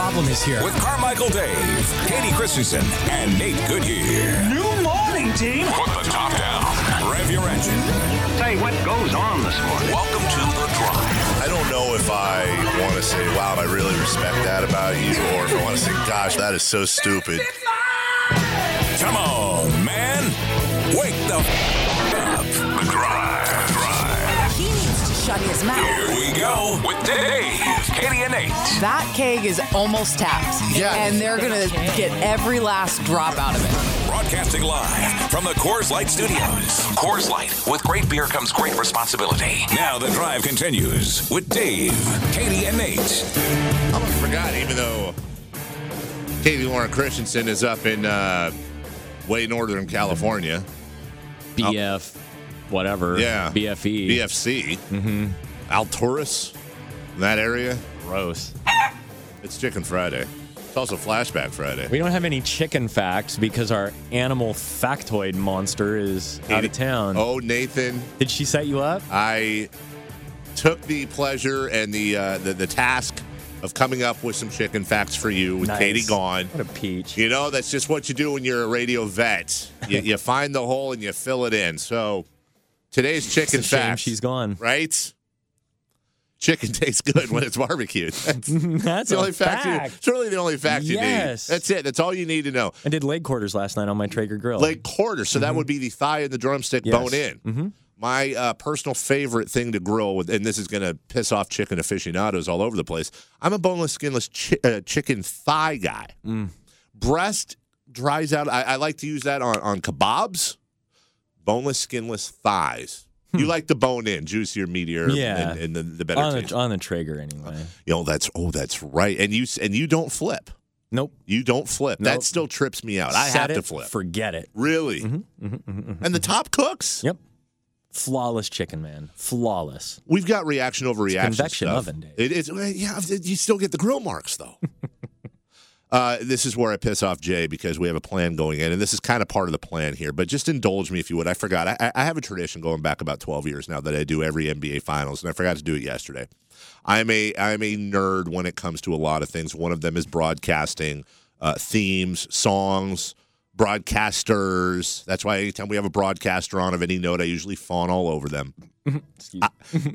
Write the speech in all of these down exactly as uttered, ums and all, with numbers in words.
problem is here. With Carmichael Dave, Katie Christensen, and Nate Goodyear. New morning, team. Put the top down. Rev your engine. Say, what goes on this morning? Welcome to The Drive. I don't know if I want to say, wow, I really respect that about you, or if I want to say, gosh, that is so stupid. Come on, man. Wake the f- up. The Drive. The Drive. He needs to shut his mouth. Here we go with Dave, Katie, and Nate. That keg is almost tapped. Yeah. And they're going to get every last drop out of it. Broadcasting live from the Coors Light Studios. Coors Light. With great beer comes great responsibility. Now The Drive continues with Dave, Katie, and Nate. I almost forgot, even though Katie Lauren Christensen is up in uh, way northern California. B F, whatever. Yeah. B F E. B F C. Mm-hmm. Alturas, that area. Gross. It's Chicken Friday. It's also Flashback Friday. We don't have any chicken facts because our animal factoid monster is out of town. Oh, Nathan. Did she set you up? I took the pleasure and the uh, the, the task of coming up with some chicken facts for you with Nice. Katie gone. What a peach. You know, that's just what you do when you're a radio vet. You, you find the hole and you fill it in. So today's chicken It's a shame fact. she's gone. Right? Chicken tastes good when it's barbecued. That's, That's the a only fact. you, fact. it's really the only fact you Yes. need. That's it. That's all you need to know. I did leg quarters last night on my Traeger grill. Leg quarter. So that would be the thigh and the drumstick Yes. bone in. Mm-hmm. My uh, personal favorite thing to grill with, and this is going to piss off chicken aficionados all over the place. I'm a boneless, skinless chi- uh, chicken thigh guy. Mm. Breast dries out. I, I like to use that on, on kebabs. Boneless, skinless thighs. You like the bone in, juicier, meatier, Yeah. and, and the, the better on taste. the, on the Traeger anyway. You know, that's oh, that's right. And you and you don't flip. Nope. You don't flip. That Nope. still trips me out. I Set have it, to flip. Forget it. Really? Mm-hmm, mm-hmm, mm-hmm. And the top cooks? Yep. Flawless chicken, man. Flawless. We've got reaction over reaction convection stuff. oven, Dave. It is. Yeah, you still get the grill marks though. uh, this is where I piss off Jay because we have a plan going in, and this is kind of part of the plan here. But just indulge me if you would. I forgot. I, I have a tradition going back about twelve years now that I do every N B A Finals, and I forgot to do it yesterday. I'm a I'm a nerd when it comes to a lot of things. One of them is broadcasting uh, themes, songs. Broadcasters. That's why anytime we have a broadcaster on of any note, I usually fawn all over them. I,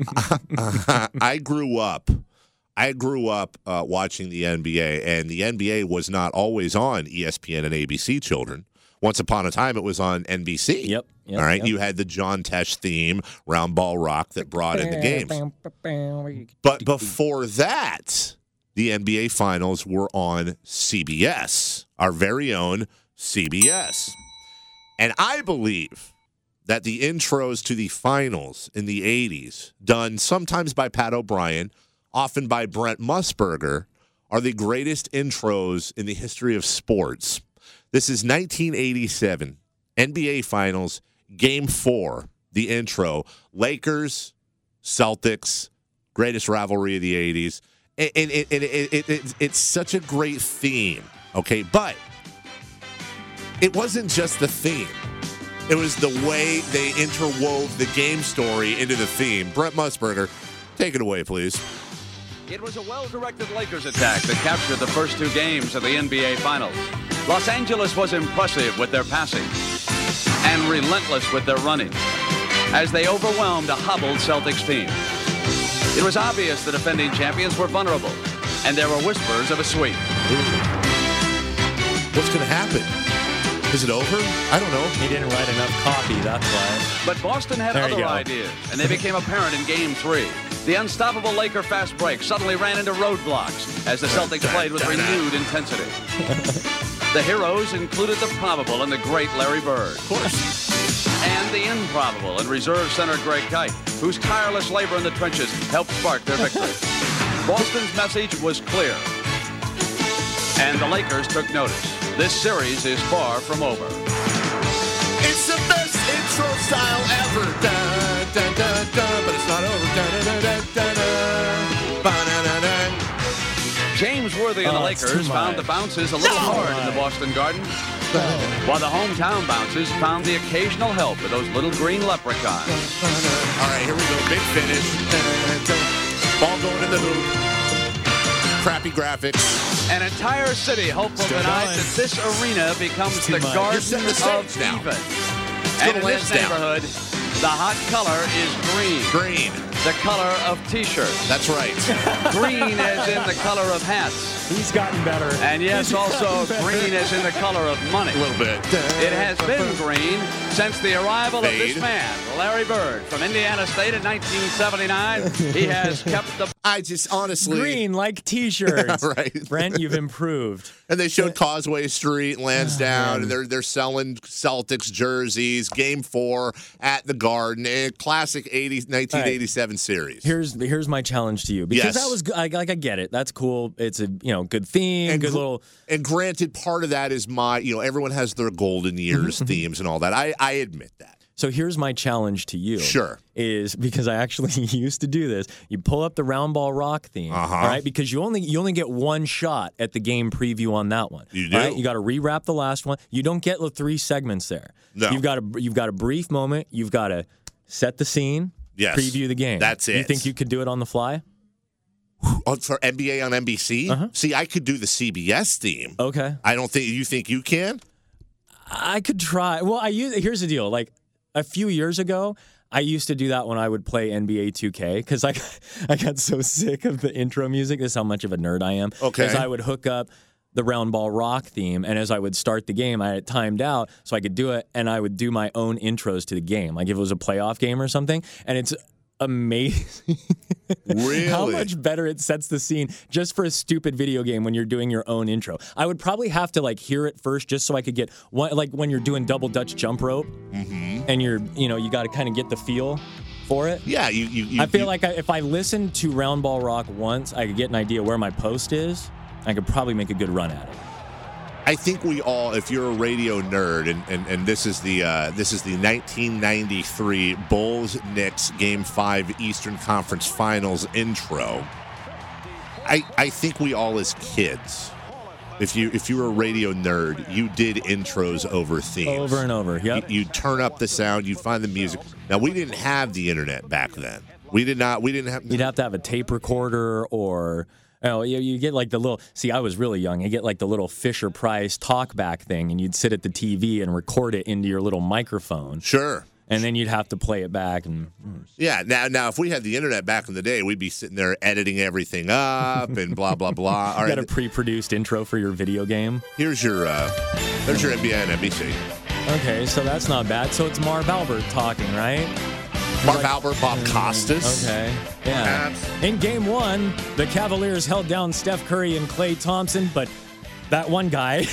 I, I grew up. I grew up uh, watching the N B A, and the N B A was not always on E S P N and A B C. Children. Once upon a time, it was on N B C. Yep. yep All right. Yep. You had the John Tesh theme, Round Ball Rock, that brought in the games. But before that, the N B A Finals were on C B S, our very own C B S. And I believe that the intros to the finals in the eighties, done sometimes by Pat O'Brien, often by Brent Musburger, are the greatest intros in the history of sports. This is nineteen eighty-seven, N B A Finals, Game four, the intro. Lakers, Celtics, greatest rivalry of the eighties. And, and, and, and it, it, it, it's such a great theme, okay? But it wasn't just the theme. It was the way they interwove the game story into the theme. Brent Musburger, take it away, please. It was a well-directed Lakers attack that captured the first two games of the N B A Finals. Los Angeles was impressive with their passing and relentless with their running as they overwhelmed a hobbled Celtics team. It was obvious the defending champions were vulnerable, and there were whispers of a sweep. What's going to happen? Is it over? I don't know. He didn't write enough copy, that's why. But Boston had There you other go. ideas, and they became apparent in Game three. The unstoppable Laker fast break suddenly ran into roadblocks as the Celtics played with renewed intensity. The heroes included the probable and the great Larry Bird. Of course. And the improbable and reserve center Greg Kite, whose tireless labor in the trenches helped spark their victory. Boston's message was clear, and the Lakers took notice. This series is far from over. It's the best intro style ever. Dun, dun, dun, dun, but it's not over. Dun, dun, dun, dun, dun, ba-na-na-na. James Worthy and the Oh, it's Lakers too found the much. bounces a little hard in the Boston Garden, while the hometown bounces found the occasional help of those little green leprechauns. All right, here we go. Big finish. Dun, dun. Ball going in the hoop. Crappy graphics. An entire city hopeful Still tonight going. that this arena becomes too the much. Garden You're setting the of stage now. Eden. Let's And go in to this Lansdowne. neighborhood, the hot color is green. Green. The color of T-shirts. That's right. Green as in the color of hats. He's gotten better. And yes, He's also gotten better. green as in the color of money. A little bit. It has been green since the arrival of Fade. this man, Larry Bird, from Indiana State in nineteen seventy-nine. He has kept the... I just honestly. Green like T-shirts. Right. Brent, you've improved. And they showed Causeway Street and Lansdowne, man. and they're they're selling Celtics jerseys. Game four at the Garden, a classic eighty, nineteen eighty-seven series. Here's here's my challenge to you because Yes. that was good. I, like I get it. That's cool. It's a you know good theme, And good gr- little. And granted, part of that is my, you know, everyone has their golden years themes and all that. I, I admit that. So here's my challenge to you. Sure. Is because I actually used to do this. You pull up the Round Ball Rock theme, Uh-huh. all right? Because you only you only get one shot at the game preview on that one. You do. All right? You got to rewrap the last one. You don't get the three segments there. No. You've got a you've got a brief moment. You've got to set the scene. Yes. Preview the game. That's You it. think you could do it on the fly? Oh, for N B A on N B C? Uh-huh. See, I could do the C B S theme. Okay. I don't think you think you can. I could try. Well, I use. Here's the deal. Like a few years ago, I used to do that when I would play N B A two K because I, I got so sick of the intro music. This is how much of a nerd I am. Okay. Because I would hook up the Round Ball Rock theme, and as I would start the game, I had it timed out so I could do it, and I would do my own intros to the game, like if it was a playoff game or something. And it's amazing Really? how much better it sets the scene just for a stupid video game when you're doing your own intro. I would probably have to like hear it first just so I could get one, like when you're doing double Dutch jump rope Mm-hmm. and you're, you know, you got to kind of get the feel for it. Yeah, you. you, you I feel you- like I, if I listened to Round Ball Rock once, I could get an idea where my post is. I could probably make a good run at it. I think we all, if you're a radio nerd, and, and, and this is the uh, this is the nineteen ninety-three Bulls Knicks Game Five Eastern Conference Finals intro. I I think we all as kids, if you if you were a radio nerd, you did intros over themes Over and over. Yep. You, you'd turn up the sound, you'd find the music. Now we didn't have the internet back then. We did not. We didn't have. You'd have to have a tape recorder or. Oh, you, you get like the little. See, I was really young. You get like the little Fisher Price talkback thing, and you'd sit at the T V and record it into your little microphone, Sure. and then you'd have to play it back. And Yeah, now now if we had the internet back in the day, we'd be sitting there editing everything up and blah blah blah. All you got a right, pre-produced intro for your video game. here's your uh, there's your N B A and N B C. Okay, so that's not bad. So it's Marv Albert talking, right? Mark Like- Albert, Bob Costas. Okay. Yeah. Perhaps. In game one, the Cavaliers held down Steph Curry and Klay Thompson, but that one guy,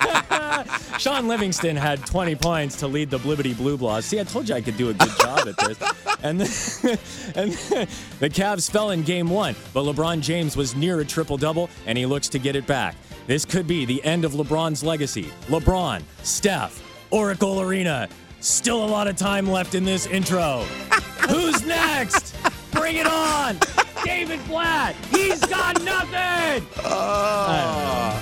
Sean Livingston, had twenty points to lead the Blibbity Blue Blahs. See, I told you I could do a good job at this. And then, and then the Cavs fell in game one, but LeBron James was near a triple-double, and he looks to get it back. This could be the end of LeBron's legacy. LeBron, Steph, Oracle Arena. Still a lot of time left in this intro. Who's next? Bring it on! David Blatt! He's got nothing! Oh,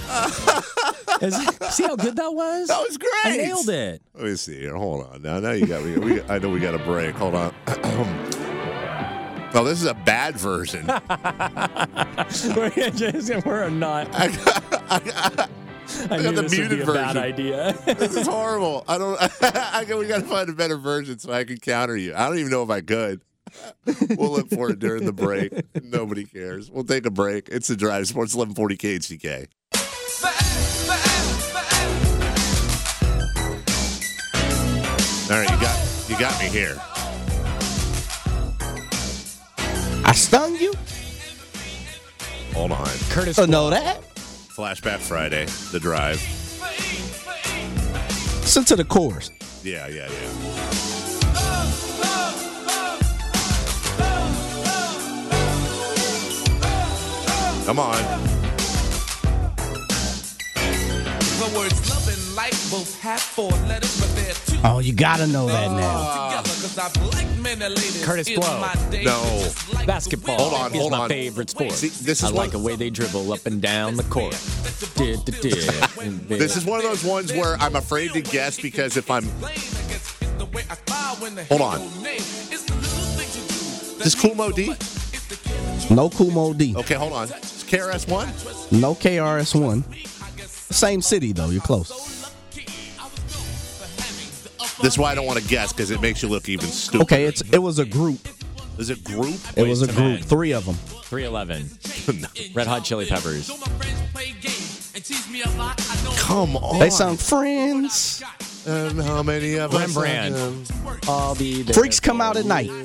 Is- see how good that was? that was great. I nailed it. Let me see here. Hold on. Now, now you got me. We, I know we got a break. Hold on. Oh, this is a bad version. We're, just, we're not. I got, I got, I, I knew got the this would be muted a bad version. idea. This is horrible. I don't. I got, we got to find a better version so I can counter you. I don't even know if I could. We'll look for it during the break. Nobody cares. We'll take a break. It's the Drive Sports eleven forty K H D K. All right, you got you got me here. I stung you? Hold on. Curtis, Oh, know that? Flashback Friday, the Drive. Listen to the chorus. Yeah, yeah, yeah. Come on. The words love and like both have four letters, but they're two Oh, you gotta know that now. together. Cause I've liked many ladies Curtis in Blow. my day. No. Just like basketball Hold on, is hold my on. favorite sport. See, this is I like one- the way they dribble up and down the court. Did, did, did. This is one of those ones where I'm afraid to guess because if I'm. Hold on. Is this Cool Mo D? No Kumo D. Okay, hold on. Is K R S One? No K R S One. Same city, though. You're close. This is why I don't want to guess, because it makes you look even stupider. Okay, it's it was a group. Is it group? It Wait, was a to group. men. Three of them. three eleven. Red Hot Chili Peppers. Come on. They sung Friends. Um, how many of us? Rembrandt. Um, I'll be there Freaks come for out at you. night.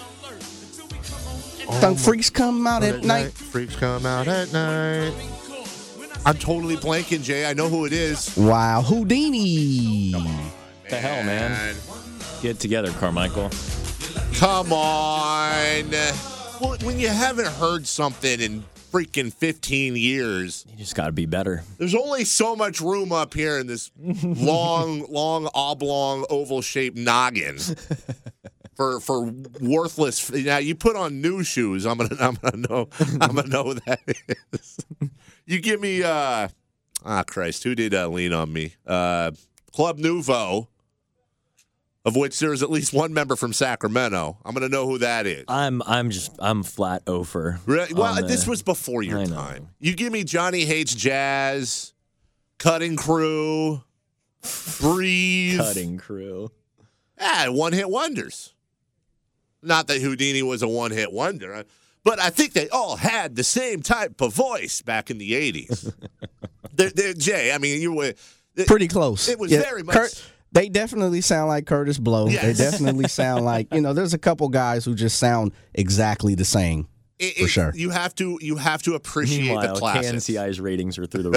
Sung Freaks come out at night. Freaks come out at night. I'm totally blanking, Jay. I know who it is. Wow, Houdini. What the hell, man? Get together, Carmichael. Come on. Well, when you haven't heard something in freaking fifteen years, You just got to be better. there's only so much room up here in this long, long, oblong, oval-shaped noggin for for worthless. Now you put on new shoes, I'm gonna, I'm gonna know, I'm gonna know who that is. You give me, uh, ah, Christ, who did uh, lean on me? Uh, Club Nouveau, of which there's at least one member from Sacramento. I'm gonna know who that is. I'm I'm just I'm flat over. Really? Well, on the- this was before your I know. time. You give me Johnny Hates Jazz, Cutting Crew, Breathe. Cutting Crew. Ah, one-hit wonders. Not that Houdini was a one-hit wonder, but I think they all had the same type of voice back in the eighties. they're, they're, Jay, I mean, you were... Pretty close. It was Yeah, very much... Kurt, they definitely sound like Curtis Blow. Yes. They definitely sound like, you know, there's a couple guys who just sound exactly the same. It- For it- sure. You have to you have to appreciate the Meanwhile, K classics. N C I's ratings are through the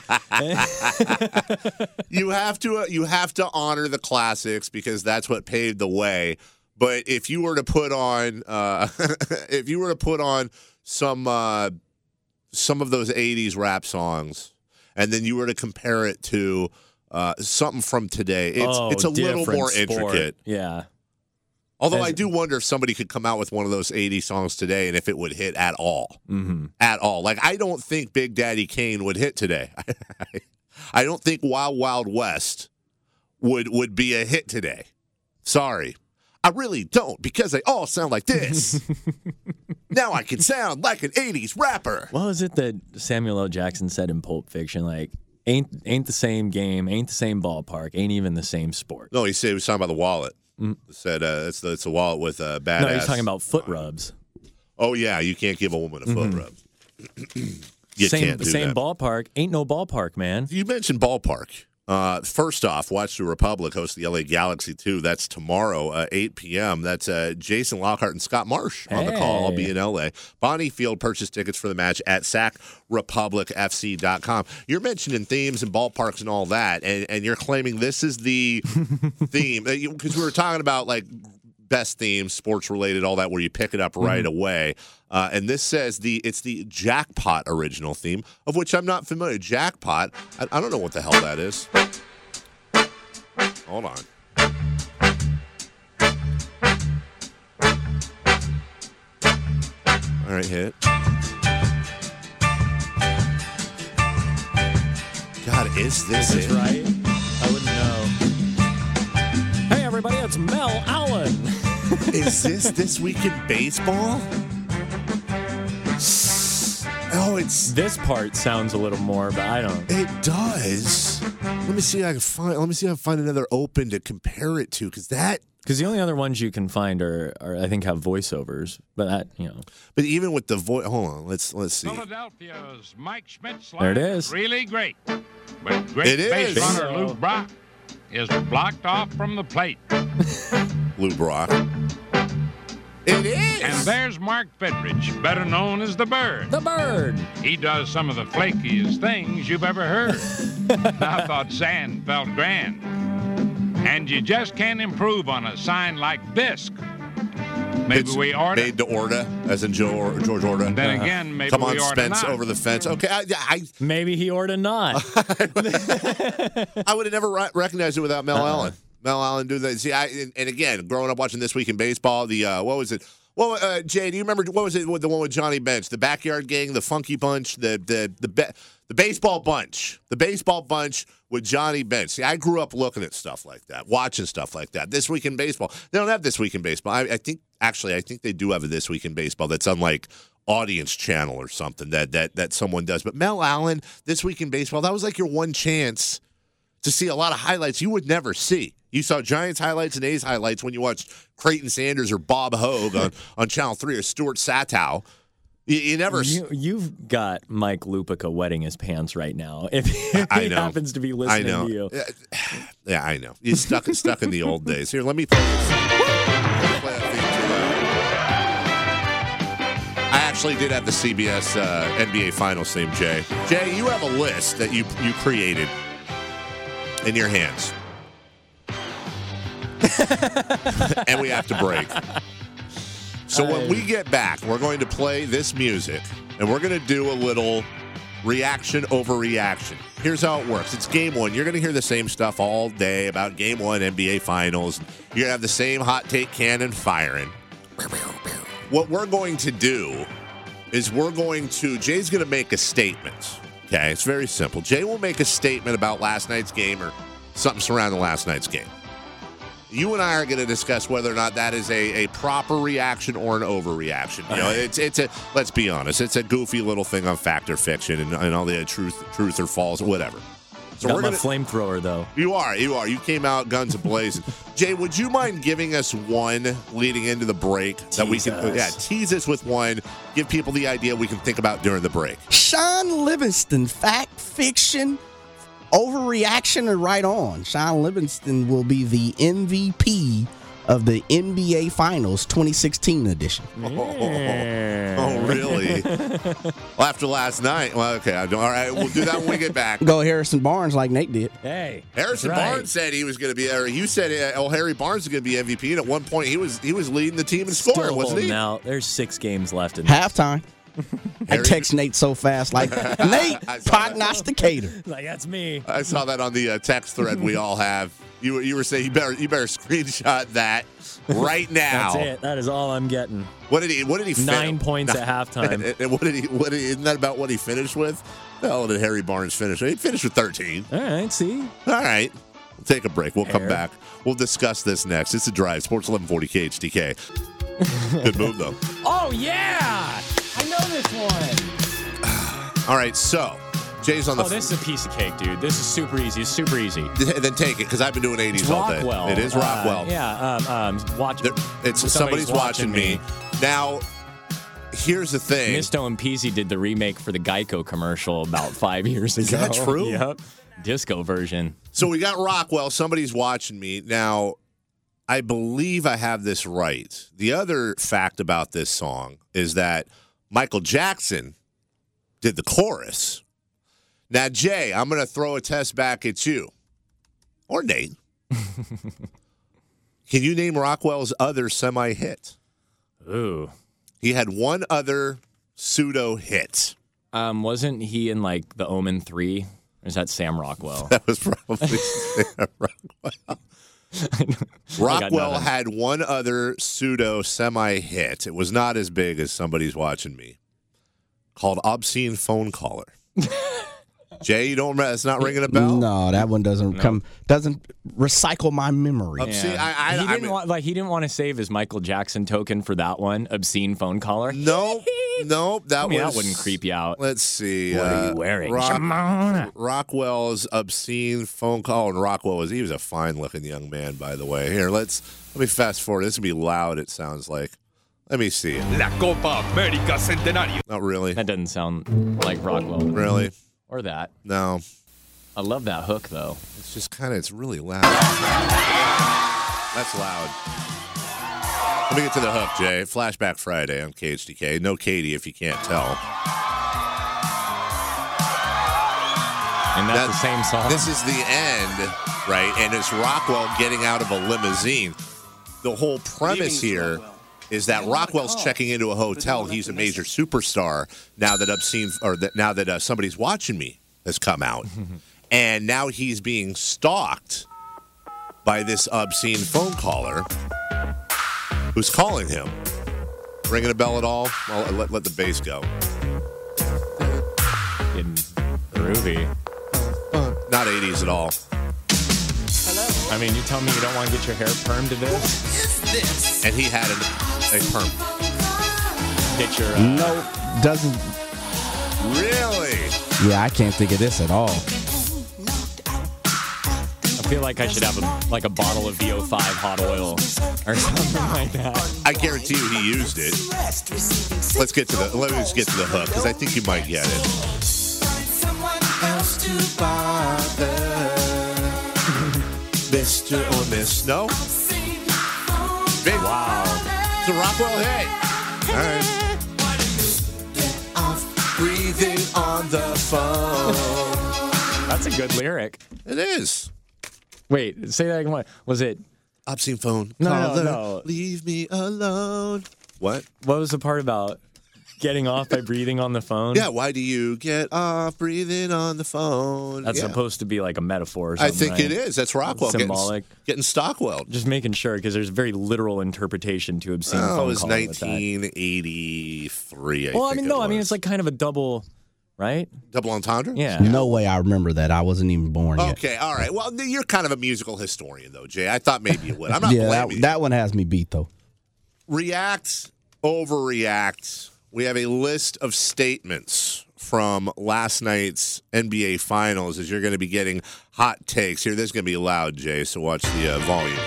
roof. You have to uh, you have to honor the classics because that's what paved the way. But if you were to put on uh, if you were to put on some uh, some of those eighties rap songs, and then you were to compare it to uh, something from today, it's oh, it's a little different more sport. intricate. Yeah. Although As- I do wonder if somebody could come out with one of those eighties songs today and if it would hit at all. Mm-hmm. At all. Like, I don't think Big Daddy Kane would hit today. I don't think Wild Wild West would would be a hit today. Sorry. I really don't, because they all sound like this. Now I can sound like an eighties rapper. What was it that Samuel L. Jackson said in Pulp Fiction? Like, ain't ain't the same game, ain't the same ballpark, ain't even the same sport. No, he said he was talking about the wallet. Mm. Said uh, it's the it's a wallet with a badass. No, he's talking about foot rubs. Oh yeah, you can't give a woman a foot Mhm. rub. You same can't do same that. ballpark, ain't no ballpark, man. You mentioned ballpark. Uh, first off, Watch the Republic host the L A Galaxy two. That's tomorrow, uh, eight p.m. That's uh, Jason Lockhart and Scott Marsh on the call. I'll be Hey. in L A. Bonnie Field purchased tickets for the match at sac republic f c dot com. You're mentioning themes and ballparks and all that, and, and you're claiming this is the theme. Because we were talking about, like, best themes, sports related, all that, where you pick it up right Mhm. away. Uh, and this says the it's the Jackpot original theme, of which I'm not familiar. Jackpot, I, I don't know what the hell that is. Hold on. All right, hit. God, is this This is it? right. I wouldn't know. Hey, everybody, it's Mel Allen. Is this This Week in Baseball? Oh, it's This part sounds a little more, but I don't. It does. Let me see if I can find. Let me see if I can find another open to compare it to, because that. Because the only other ones you can find are, are, I think, have voiceovers. But that, you know. But even with the voice, hold on. Let's let's see. Philadelphia's Mike Schmidt There it slide is. really great. But great It base is. runner Bingo. Luke Brock is blocked off from the plate. Lou Brock. It is. And there's Mark Fedridge, better known as the Bird. The Bird. He does some of the flakiest things you've ever heard. I thought sand felt grand. And you just can't improve on a sign like this. Maybe It's we order. made to order, as in Joe or George Order. And then again, maybe Come we on, order Spence, not. over the fence. Okay, I, I, Maybe he ought to not. I would have never re- recognized it without Mel Uh-uh. Allen. Mel Allen do that. See, I and, and again, growing up watching This Week in Baseball, the uh, what was it? Well, uh, Jay, do you remember what was it? The one with Johnny Bench, the Backyard Gang, the Funky Bunch, the the the be, the baseball bunch, the baseball bunch with Johnny Bench. See, I grew up looking at stuff like that, watching stuff like that. This Week in Baseball. They don't have This Week in Baseball. I, I think actually, I think they do have a This Week in Baseball that's on like Audience Channel or something that that that someone does. But Mel Allen, This Week in Baseball, that was like your one chance to see a lot of highlights you would never see. You saw Giants highlights and A's highlights when you watched Creighton Sanders or Bob Hogue on, on Channel three or Stuart Satow. You, you never. You, you've got Mike Lupica wetting his pants right now. If, if I he know. happens to be I listening know. to you, Yeah, I know. He's stuck stuck in the old days. Here, let me play this. Let me play that thing too. I actually did have the C B S uh, N B A Finals theme, Jay. Jay, you have a list that you you created in your hands. And we have to break. So when we get back, we're going to play this music, and we're going to do a little reaction over reaction. Here's how it works. It's game one. You're going to hear the same stuff all day about game one N B A Finals. You're going to have the same hot take cannon firing. What we're going to do is we're going to, Jay's going to make a statement. Okay, it's very simple. Jay will make a statement about last night's game or something surrounding last night's game. You and I are going to discuss whether or not that is a, a proper reaction or an overreaction. You know, it's it's a let's be honest, it's a goofy little thing on fact or fiction and, and all the truth truth or false, whatever. So got we're my gonna, flamethrower though. You are, you are. You came out guns a-blazing. Jay, would you mind giving us one leading into the break that we can, us. yeah, tease us with one, give people the idea we can think about during the break. Sean Livingston, fact, fiction, overreaction, or right on. Sean Livingston will be the M V P of the N B A Finals twenty sixteen edition. Oh, oh, really? Well, after last night. Well, okay. I don't, all right, we'll do that when we get back. Go Harrison Barnes like Nate did. Hey, Harrison that's right. Barnes said he was going to be, or you said uh, oh, Harry Barnes is going to be M V P, and at one point he was he was leading the team in scoring, Still wasn't he? holding out. There's six games left in Halftime. I Harry- text Nate so fast, like, Nate, I saw that. prognosticator. Like that's me. I saw that on the uh, text thread we all have. You were you were saying you better you better screenshot that right now. That's it. That is all I'm getting. What did he? What did he? fin- Nine points at halftime. And, and what did he? What did he, isn't that about what he finished with? The hell did Harry Barnes finish? He finished with thirteen. All right, see. All right. We'll take a break. We'll come Hair. back. We'll discuss this next. It's a drive. Sports eleven forty K H T K. Good move though. Oh yeah, I know this one. All right. So Jay's on the. Oh, this is a piece of cake, dude. This is super easy. It's super easy. f- then take it because I've been doing eighties It's all day. Rockwell. It is Rockwell. Uh, yeah. Um. um watch. There- it's somebody's, watching me. Now, here's the thing. Misto and Peasy did the remake for the Geico commercial about five years ago. Is that true? Yep. Disco version. So we got Rockwell. Somebody's watching me. Now, I believe I have this right. The other fact about this song is that Michael Jackson did the chorus. Now, Jay, I'm going to throw a test back at you. Or Nate. Can you name Rockwell's other semi-hit? Ooh. He had one other pseudo hit. Um. Wasn't he in like The Omen three? Or is that Sam Rockwell? That was probably Sam Rockwell. Rockwell nothing. had one other pseudo semi-hit. It was not as big as Somebody's Watching Me. Called Obscene Phone Caller. Jay, you don't remember? It's not ringing a bell? No, that one doesn't come, doesn't recycle my memory. Obscene, I, I, he I didn't mean, want like he didn't want to save his Michael Jackson token for that one. Obscene phone caller. no, no, that I mean, was... that wouldn't creep you out. Let's see. What uh, are you wearing? Rock- Shimona. Rockwell's Obscene Phone Call, and Rockwell was, he was a fine-looking young man, by the way. Here, let's, let me fast forward. This will be loud, it sounds like. Let me see it. La Copa América Centenario. Not really. That doesn't sound like Rockwell. Really? Or that. No. I love that hook though. It's just kind of, it's really loud. That's loud. Let me get to the hook, Jay. Flashback Friday on K H D K. No Katie, if you can't tell. And that's That- the same song. This is the end, right? And it's Rockwell getting out of a limousine. The whole premise here is that Rockwell's checking into a hotel. He's a major superstar now that obscene, or that now that uh, Somebody's Watching Me has come out, and now he's being stalked by this obscene phone caller who's calling him. Ringing a bell at all? Well, let, let the bass go. In groovy. Not eighties at all. I mean, you tell me you don't want to get your hair permed to this? And he had an, a perm. Get your... Uh, No, doesn't. Really? Yeah, I can't think of this at all. I feel like I should have a, like a bottle of V O five hot oil or something like that. I guarantee you he used it. Let's get to the, let me just get to the hook, because I think you might get it. Else to bother. Mister or Miss. No? Big. Wow. It's a Rockwell hit. All right. Off breathing on the phone. That's a good lyric. It is. Wait, say that again. Was it... Obscene phone. No, Caller, no, no. Leave me alone. What? What was the part about getting off by breathing on the phone? Yeah, why do you get off breathing on the phone? That's yeah. supposed to be like a metaphor or I something, think right? it is. That's Rockwell. Symbolic. Getting, getting Stockwell. Just making sure, because there's very literal interpretation to obscene Oh, phone it was calling with that. nineteen eighty-three, I Well, I think mean, it no, I mean, was. it's like kind of a double, right? Double entendre? Yeah. No way I remember that. I wasn't even born yet. Okay, all right. Well, you're kind of a musical historian, though, Jay. I thought maybe you would. I'm not yeah, blaming that, you. that one has me beat, though. React, overreact. We have a list of statements from last night's N B A Finals, as you're going to be getting hot takes here. This is going to be loud, Jay, so watch the uh, volume.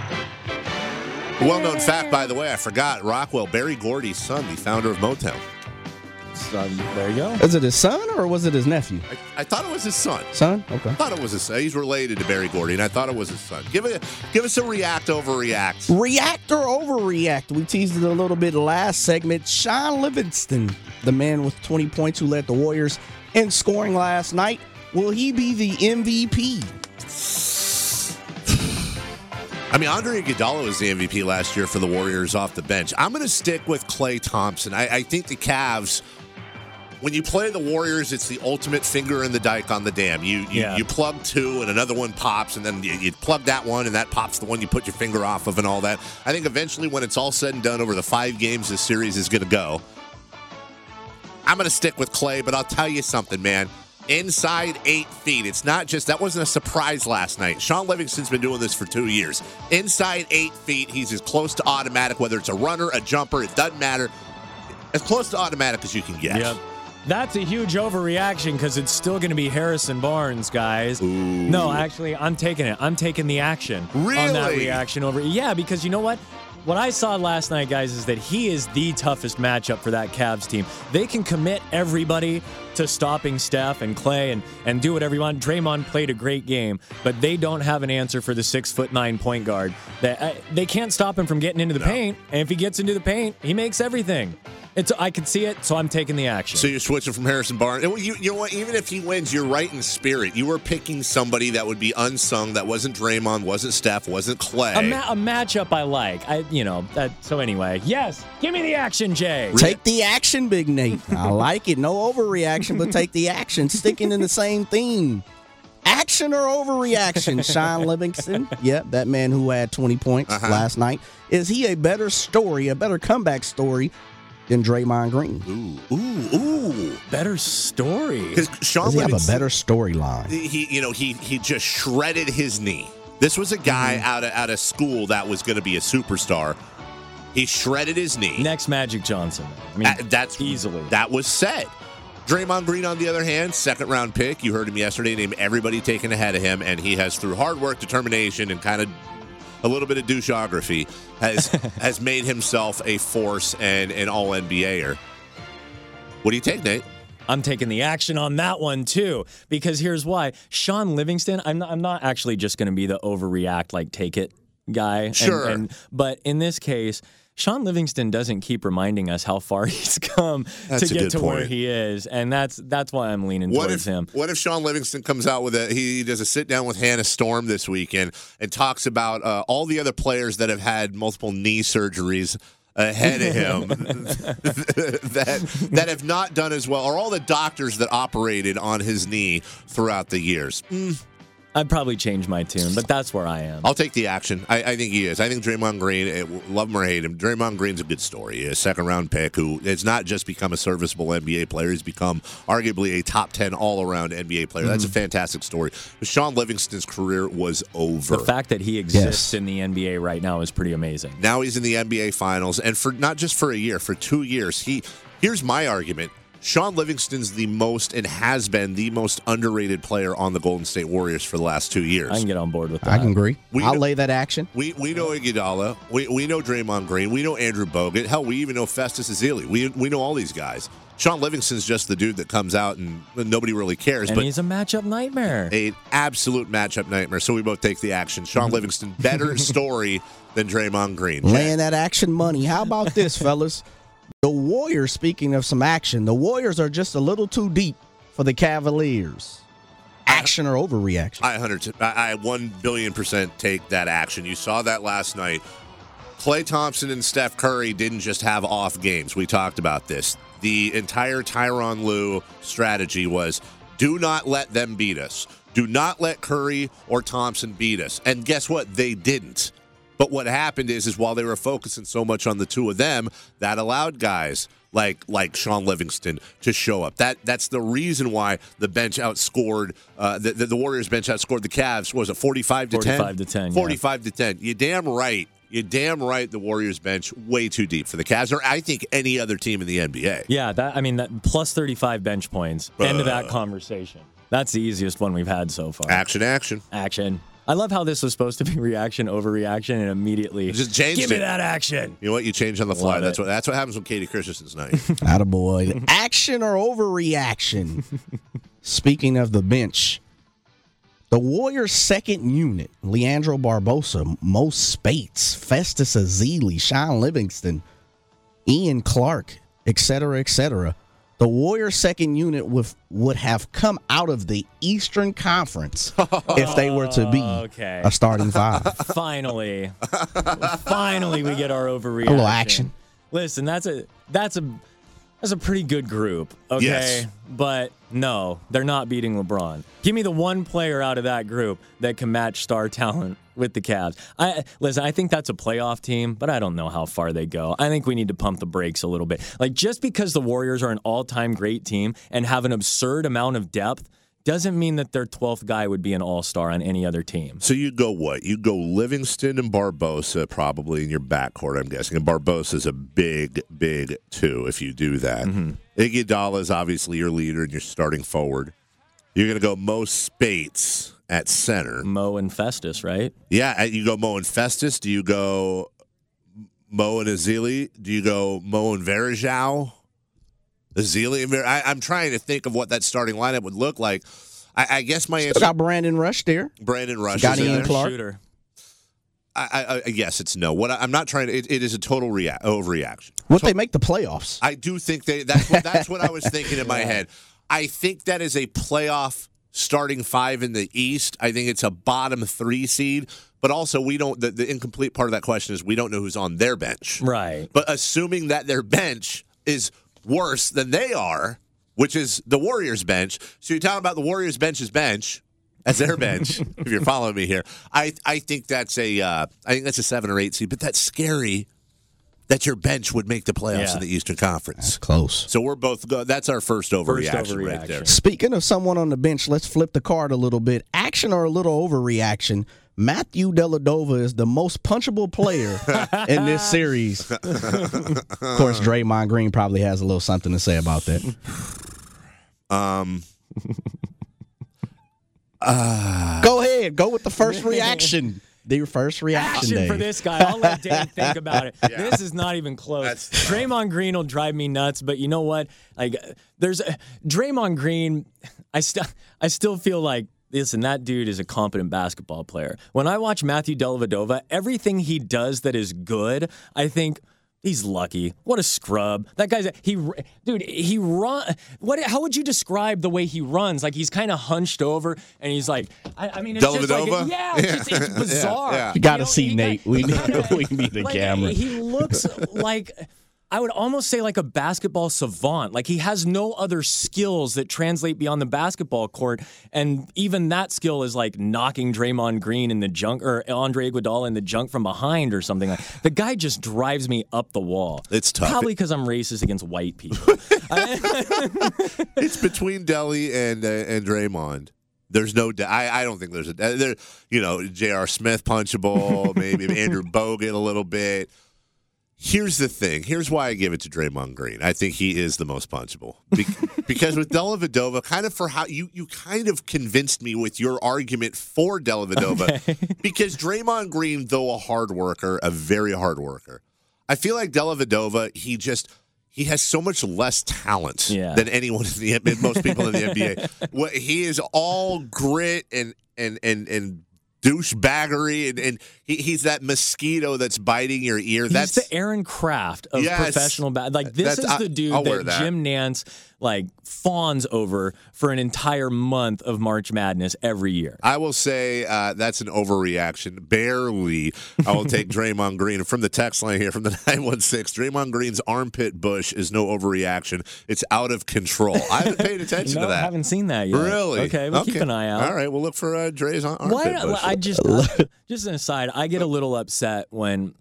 A well-known fact, by the way, I forgot, Rockwell, Barry Gordy's son, the founder of Motown. So, um, there you go. Is it his son or was it his nephew? I, I thought it was his son. Son? Okay. I thought it was his son. He's related to Barry Gordy, and I thought it was his son. Give it, give us a react, overreact. React or overreact? We teased it a little bit last segment. Sean Livingston, the man with twenty points who led the Warriors in scoring last night, will he be the M V P? I mean, Andre Iguodala was the M V P last year for the Warriors off the bench. I'm going to stick with Klay Thompson. I, I think the Cavs, when you play the Warriors, it's the ultimate finger in the dike on the dam. You you, Yeah. you plug two and another one pops, and then you, you plug that one and that pops the one you put your finger off of and all that. I think eventually when it's all said and done over the five games this series is going to go, I'm going to stick with Klay, but I'll tell you something, man. Inside eight feet. It's not just, that wasn't a surprise last night. Sean Livingston's been doing this for two years. Inside eight feet, he's as close to automatic, whether it's a runner, a jumper, it doesn't matter. As close to automatic as you can get. Yep. That's a huge overreaction because it's still going to be Harrison Barnes, guys. Ooh. No, actually, I'm taking it. I'm taking the action on that Really? reaction over. Yeah, because you know what? What I saw last night, guys, is that he is the toughest matchup for that Cavs team. They can commit everybody to stopping Steph and Klay and, and do whatever you want. Draymond played a great game, but they don't have an answer for the six foot nine point guard. They, uh, they can't stop him from getting into the No. paint, and if he gets into the paint, he makes everything. It's I can see it, so I'm taking the action. So you're switching from Harrison Barnes. And You, you know what? Even if he wins, you're right in spirit. You were picking somebody that would be unsung, that wasn't Draymond, wasn't Steph, wasn't Klay. A, ma- a matchup I like. I, you know, that. So anyway, yes, give me the action, Jay. Take the action, Big Nate. I like it. No overreaction, but take the action. Sticking in the same theme. Action or overreaction, Sean Livingston. Yep, that man who had twenty points Uh-huh. last night. Is he a better story, a better comeback story than Draymond Green? Ooh, ooh, ooh. Better story. Because Sean Does he have a Livingston, better storyline? he, you know, he he just shredded his knee. This was a guy Mm-hmm. out of out of school that was going to be a superstar. He shredded his knee. Next Magic Johnson. I mean, Uh, that's easily. That was said. Draymond Green, on the other hand, second round pick. You heard him yesterday name everybody taken ahead of him, and he has, through hard work, determination, and kind of a little bit of doucheography, has has made himself a force and an all N B A-er. What do you take, Nate? I'm taking the action on that one too, because here's why. Sean Livingston, I'm not, I'm not actually just going to be the overreact, like take it guy. And- Sure. And, but in this case, Sean Livingston doesn't keep reminding us how far he's come That's to a get good to where point. he is, and that's that's why I'm leaning What towards if him. what if Sean Livingston comes out with a he does a sit down with Hannah Storm this weekend and talks about uh, all the other players that have had multiple knee surgeries ahead of him that that have not done as well, or all the doctors that operated on his knee throughout the years. Mm, I'd probably change my tune, but that's where I am. I'll take the action. I, I think he is. I think Draymond Green, it, love him or hate him, Draymond Green's a good story. A second-round pick who has not just become a serviceable N B A player, he's become arguably a top ten all-around N B A player. Mm-hmm. That's a fantastic story. But Sean Livingston's career was over. The fact that he exists yes. in the N B A right now is pretty amazing. Now he's in the N B A Finals, and for not just for a year, for two years. He here's my argument. Sean Livingston's the most and has been the most underrated player on the Golden State Warriors for the last two years. I can get on board with that. I can agree. We I'll know, lay that action. We we know Iguodala. We we know Draymond Green. We know Andrew Bogut. Hell, we even know Festus Ezeli. We we know all these guys. Sean Livingston's just the dude that comes out and nobody really cares. And but he's a matchup nightmare. An absolute matchup nightmare. So we both take the action. Sean Livingston, better story than Draymond Green. Laying that action money. How about this, fellas? The Warriors, speaking of some action, the Warriors are just a little too deep for the Cavaliers. Action or overreaction? I, one hundred, I one billion percent take that action. You saw that last night. Klay Thompson and Steph Curry didn't just have off games. We talked about this. The entire Tyronn Lue strategy was do not let them beat us. Do not let Curry or Thompson beat us. And guess what? They didn't. But what happened is, is while they were focusing so much on the two of them, that allowed guys like like Sean Livingston to show up. That that's the reason why the bench outscored uh, the, the the Warriors bench outscored the Cavs. What was it forty-five to ten? Forty-five to ten. Forty-five to ten. You're damn right. You're damn right. The Warriors bench way too deep for the Cavs, or I think any other team in the N B A. Yeah, that I mean that plus thirty-five bench points. Uh, End of that conversation. That's the easiest one we've had so far. Action, action, action. I love how this was supposed to be reaction, overreaction, and immediately just changed give me it. that action. You know what? You change on the fly. Love that's it. what that's what happens with Katie Christensen's night. Attaboy. Action or overreaction? Speaking of the bench, the Warriors' second unit, Leandro Barbosa, Mo Spates, Festus Ezeli, Sean Livingston, Ian Clark, et cetera, et cetera. The Warriors' second unit would, would have come out of the Eastern Conference if they were to be okay. a starting five. Finally. Finally we get our overreaction. A little action. Listen, that's a that's a that's a pretty good group, okay? Yes. But no, they're not beating LeBron. Give me the one player out of that group that can match star talent with the Cavs. I listen, I think that's a playoff team, but I don't know how far they go. I think we need to pump the brakes a little bit. Like, just because the Warriors are an all-time great team and have an absurd amount of depth doesn't mean that their twelfth guy would be an all-star on any other team. So you go what? You go Livingston and Barbosa probably in your backcourt, I'm guessing. And Barbosa's a big, big two if you do that. Mm-hmm. Iguodala is obviously your leader and you're starting forward. You're going to go Mo Spates at center. Mo and Festus, right? Yeah, you go Mo and Festus. Do you go Mo and Ezeli? Do you go Mo and Varejao? Ezeli and Ver- I, I'm trying to think of what that starting lineup would look like. I, I guess my Still answer. got Brandon Rush there. Brandon Rush. Got is Ian there. Clark. Shooter. I, I, I guess it's no. What I, I'm not trying to. It, it is a total rea- overreaction. Would so, they make the playoffs? I do think they. That's what, that's what I was thinking in my yeah. head. I think that is a playoff starting five in the East. I think it's a bottom three seed. But also, we don't. The, the incomplete part of that question is we don't know who's on their bench. Right. But assuming that their bench is worse than they are, which is the Warriors' bench. So you're talking about the Warriors' bench's bench as their bench. If you're following me here, I I think that's a uh, I think that's a seven or eight seed. But that's scary that your bench would make the playoffs yeah. in the Eastern Conference. That's close. So we're both go- that's our first overreaction, first overreaction right there. Speaking of someone on the bench, let's flip the card a little bit. Action or a little overreaction? Matthew Dellavedova is the most punchable player in this series. Of course, Draymond Green probably has a little something to say about that. Um. uh, Go ahead. Go with the first reaction. The first reaction Action day. for this guy. I'll let Dave think about it. Yeah. This is not even close. That's Draymond Green will drive me nuts, but you know what? Like, there's uh, Draymond Green. I still, I still feel like. Listen, that dude is a competent basketball player. When I watch Matthew Dellavedova, everything he does that is good, I think he's lucky. What a scrub. That guy's a, he dude, he run what how would you describe the way he runs? Like, he's kind of hunched over and he's like I, I mean it's just like Dellavedova? yeah, it's, just, it's bizarre. Yeah, yeah. You got to know, see he Nate. got, we need, we need a like, camera. He looks like I would almost say like a basketball savant. Like he has no other skills that translate beyond the basketball court. And even that skill is like knocking Draymond Green in the junk or Andre Iguodala in the junk from behind or something. Like the guy just drives me up the wall. It's tough. Probably because I'm racist against white people. It's between Delly and uh, and Draymond. There's no, I, I don't think there's a, there, you know, J R. Smith punchable, maybe Andrew Bogut a little bit. Here's the thing. Here's why I give it to Draymond Green. I think he is the most punchable. Be- because with Dellavedova, kind of for how you, you kind of convinced me with your argument for Dellavedova. Okay. Because Draymond Green, though a hard worker, a very hard worker, I feel like Dellavedova, he just, he has so much less talent yeah. than anyone in the than most people in the N B A. What, he is all grit and and and and douchebaggery, and, and he, he's that mosquito that's biting your ear. He's that's the Aaron Kraft of yes, professional ba- Like this is the dude that, that Jim Nance like fawns over for an entire month of March Madness every year. I will say uh, that's an overreaction. Barely. I will take Draymond Green. From the text line here from the nine one six, Draymond Green's armpit bush is no overreaction. It's out of control. I haven't paid attention no, to that. I haven't seen that yet. Really? Okay, we'll okay. keep an eye out. All right, we'll look for uh, Dre's armpit Why, bush. I just, I, just an aside, I get a little upset when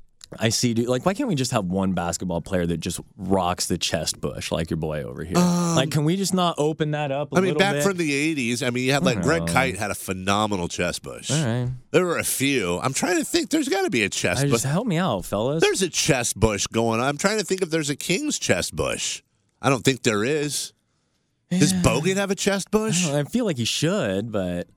I see, like, why can't we just have one basketball player that just rocks the chest bush like your boy over here? Um, like, can we just not open that up a I mean, little back bit? from the eighties, I mean, you had, like, Greg Kite had a phenomenal chest bush. All right. There were a few. I'm trying to think. There's got to be a chest bush. Just help me out, fellas. There's a chest bush going on. I'm trying to think if there's a King's chest bush. I don't think there is. Yeah. Does Bogut have a chest bush? I, I feel like he should, but...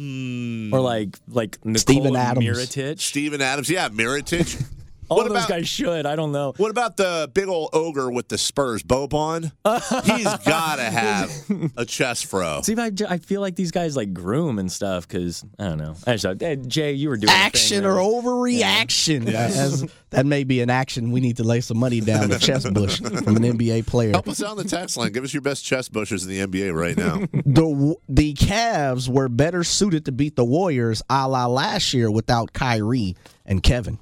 Hmm. Or like like Nikola Steven Adams. Mirotic. Steven Adams, yeah, Mirotic. All what of about, those guys should. I don't know. What about the big old ogre with the Spurs, Boban? He's got to have a chest fro. See, I, I feel like these guys like groom and stuff because, I don't know. I just, hey, Jay, you were doing action or overreaction. Yeah. As, that may be an action. We need to lay some money down the chest bush from an N B A player. Help us out on the text line. Give us your best chest bushes in the N B A right now. the The Cavs were better suited to beat the Warriors a la last year without Kyrie and Kevin.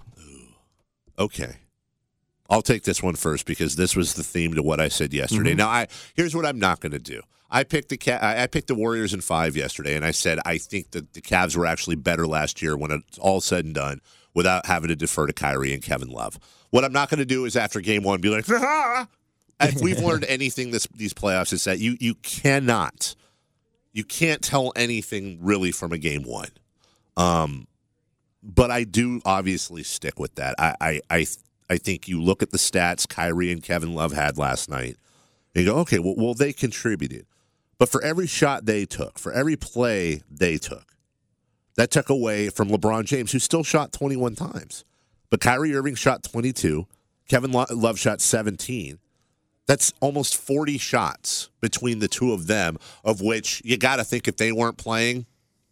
Okay. I'll take this one first because this was the theme to what I said yesterday. Mm-hmm. Now, I here's what I'm not going to do. I picked the I picked the Warriors in five yesterday, and I said I think that the Cavs were actually better last year when it's all said and done without having to defer to Kyrie and Kevin Love. What I'm not going to do is after game one be like, ah! If we've learned anything this these playoffs, is that you you cannot, you can't tell anything really from a game one. Um. But I do obviously stick with that. I, I I I think you look at the stats Kyrie and Kevin Love had last night, and you go, okay, well, well, they contributed. But for every shot they took, for every play they took, that took away from LeBron James, who still shot twenty-one times. But Kyrie Irving shot twenty-two. Kevin Love shot seventeen. That's almost forty shots between the two of them, of which you got to think if they weren't playing,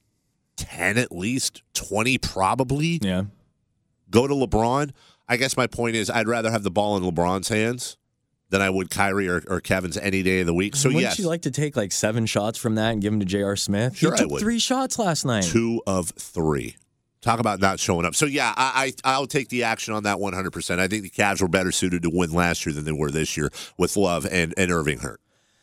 ten at least, twenty probably. Yeah. Go to LeBron. I guess my point is I'd rather have the ball in LeBron's hands than I would Kyrie or, or Kevin's any day of the week. So, Wouldn't yes. you like to take like seven shots from that and give them to J R. Smith? Sure, he took I would. three shots last night. Two of three. Talk about not showing up. So, yeah, I, I, I'll take the action on that one hundred percent. I think the Cavs were better suited to win last year than they were this year with Love and, and Irving hurt.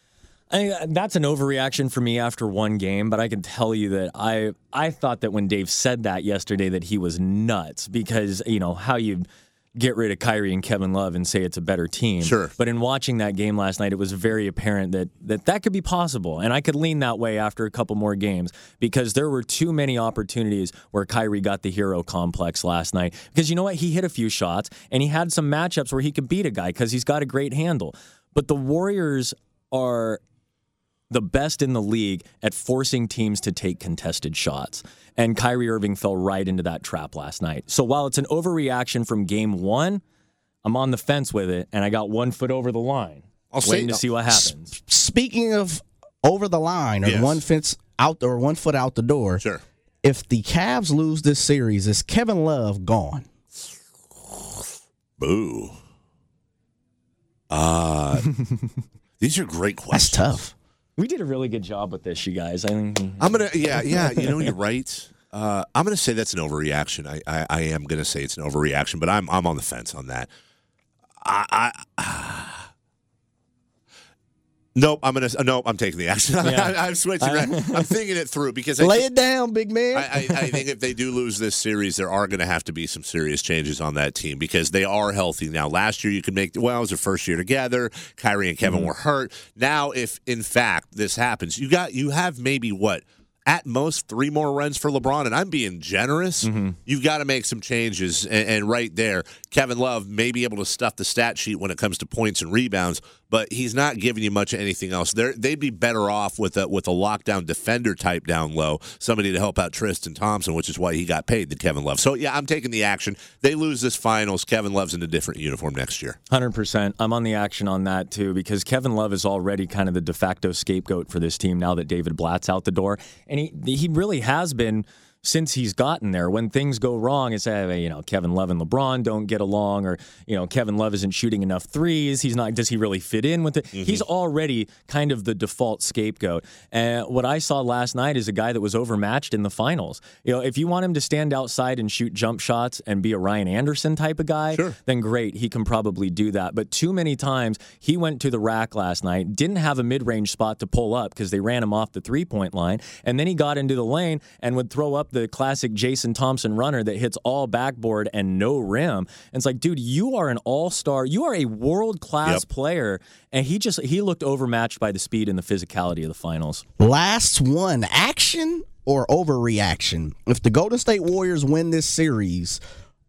I, that's an overreaction for me after one game, but I can tell you that I I thought that when Dave said that yesterday that he was nuts because, you know, how you get rid of Kyrie and Kevin Love and say it's a better team. Sure. But in watching that game last night, it was very apparent that that, that could be possible. And I could lean that way after a couple more games because there were too many opportunities where Kyrie got the hero complex last night. Because you know what? He hit a few shots and he had some matchups where he could beat a guy because he's got a great handle. But the Warriors are the best in the league at forcing teams to take contested shots. And Kyrie Irving fell right into that trap last night. So while it's an overreaction from game one, I'm on the fence with it, and I got one foot over the line. I'll waiting say, to see what happens. Speaking of over the line or yes. one fence out or one foot out the door, sure. If the Cavs lose this series, is Kevin Love gone? Boo. Uh, these are great questions. That's tough. We did a really good job with this, you guys. I think I'm gonna, yeah, yeah. You know, you're right. Uh, I'm gonna say that's an overreaction. I, I, I am gonna say it's an overreaction, but I'm, I'm on the fence on that. I, I Nope, I'm gonna. Nope, I'm taking the action. Yeah. I, I'm switching. Right. I'm thinking it through because I, Lay it down, big man. I, I, I think if they do lose this series, there are going to have to be some serious changes on that team because they are healthy now. Last year, you could make well, it was their first year together. Kyrie and Kevin mm-hmm. were hurt. Now, if in fact this happens, you got you have maybe what. At most, three more runs for LeBron, and I'm being generous. Mm-hmm. You've got to make some changes, and, and right there, Kevin Love may be able to stuff the stat sheet when it comes to points and rebounds, but he's not giving you much of anything else. They're, they'd be better off with a, with a lockdown defender type down low, somebody to help out Tristan Thompson, which is why he got paid, than Kevin Love. So, yeah, I'm taking the action. They lose this finals. Kevin Love's in a different uniform next year. one hundred percent. I'm on the action on that, too, because Kevin Love is already kind of the de facto scapegoat for this team now that David Blatt's out the door. And he he really has been since he's gotten there. When things go wrong, it's, uh, you know, Kevin Love and LeBron don't get along, or, you know, Kevin Love isn't shooting enough threes. He's not, does he really fit in with it? Mm-hmm. He's already kind of the default scapegoat. And what I saw last night is a guy that was overmatched in the finals. You know, if you want him to stand outside and shoot jump shots and be a Ryan Anderson type of guy, sure. then great, he can probably do that. But too many times, he went to the rack last night, didn't have a mid-range spot to pull up because they ran him off the three-point line, and then he got into the lane and would throw up the classic Jason Thompson runner that hits all backboard and no rim. And it's like, dude, you are an all-star. You are a world-class yep. player. And he just he looked overmatched by the speed and the physicality of the finals. Last one, action or overreaction? If the Golden State Warriors win this series,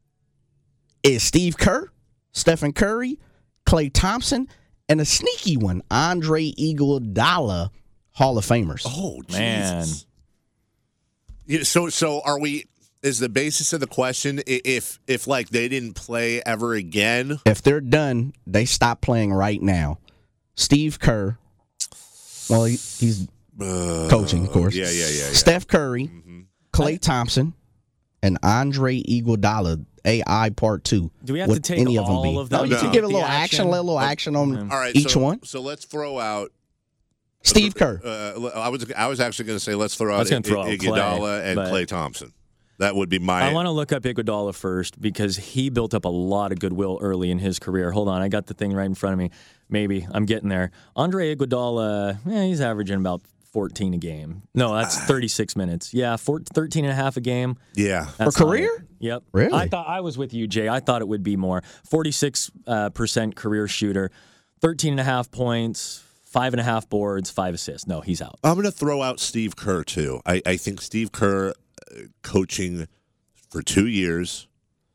is Steve Kerr, Stephen Curry, Klay Thompson, and a sneaky one, Andre Iguodala, Hall of Famers. Oh, man. Jesus. Yeah, so, so are we? Is the basis of the question if, if like they didn't play ever again? If they're done, they stop playing right now. Steve Kerr, well, he, he's uh, coaching, of course. Yeah, yeah, yeah. yeah. Steph Curry, mm-hmm. Klay Thompson, and Andre Iguodala, A I Part Two. Do we have Would to take any all of them be? of them? No, you can no. give a little action, action, a little action on all right, each so, one. So let's throw out. Steve Kerr. Uh, I was I was actually going to say let's throw out I throw I- Iguodala and but- Klay Thompson. That would be my. I want to look up Iguodala first because he built up a lot of goodwill early in his career. Hold on, I got the thing right in front of me. Maybe I'm getting there. Andre Iguodala, eh, he's averaging about fourteen a game. No, that's thirty-six minutes. Yeah, four, thirteen and a half a game. Yeah. That's For career? It. Yep. Really? I thought I was with you, Jay. I thought it would be more. forty-six percent career shooter, thirteen and a half points, five and a half boards, five assists. No, he's out. I'm going to throw out Steve Kerr, too. I, I think Steve Kerr, uh, coaching for two years,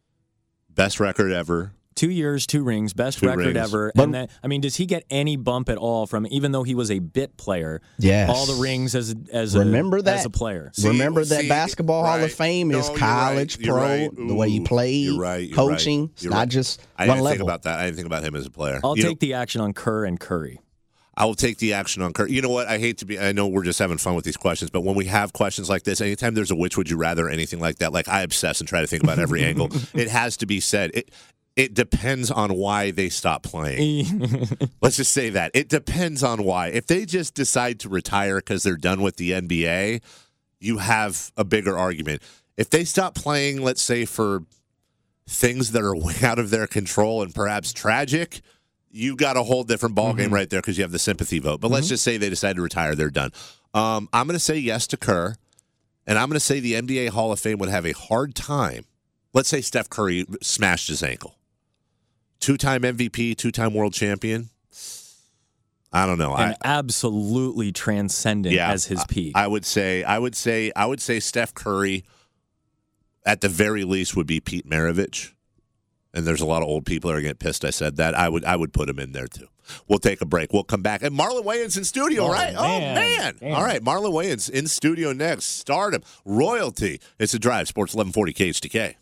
best record ever. Two years, two rings, best two record rings. ever. But, and then, I mean, does he get any bump at all from, even though he was a bit player? Yes. All the rings as as Remember a, that? as a player. See, Remember that see, Basketball right. Hall of Fame No, is you're college, right. You're pro, right. the way you Ooh, played, you're right. You're coaching. right. It's You're not right. just I one didn't think level. about that. I didn't think about him as a player. I'll You take know, the action on Kerr and Curry. I will take the action on Kerr. You know what? I hate to be. I know we're just having fun with these questions, but when we have questions like this, anytime there's a which would you rather or anything like that, like I obsess and try to think about every angle. It has to be said. It it depends on why they stop playing. Let's just say that it depends on why. If they just decide to retire because they're done with the N B A, you have a bigger argument. If they stop playing, let's say for things that are way out of their control and perhaps tragic, you got a whole different ballgame mm-hmm. right there because you have the sympathy vote. But mm-hmm. let's just say they decide to retire. They're done. Um, I'm going to say yes to Kerr, and I'm going to say the N B A Hall of Fame would have a hard time. Let's say Steph Curry smashed his ankle. Two-time M V P, two-time world champion. I don't know. And I, absolutely transcendent yeah, as his peak. I, I would say, I would say, I would say Steph Curry, at the very least, would be Pete Maravich. And there's a lot of old people that are getting pissed I said that. I would I would put him in there, too. We'll take a break. We'll come back. And Marlon Wayans in studio, oh, right? Man. Oh, man. Damn. All right, Marlon Wayans in studio next. Stardom. Royalty. It's a Drive. Sports eleven forty K H T K.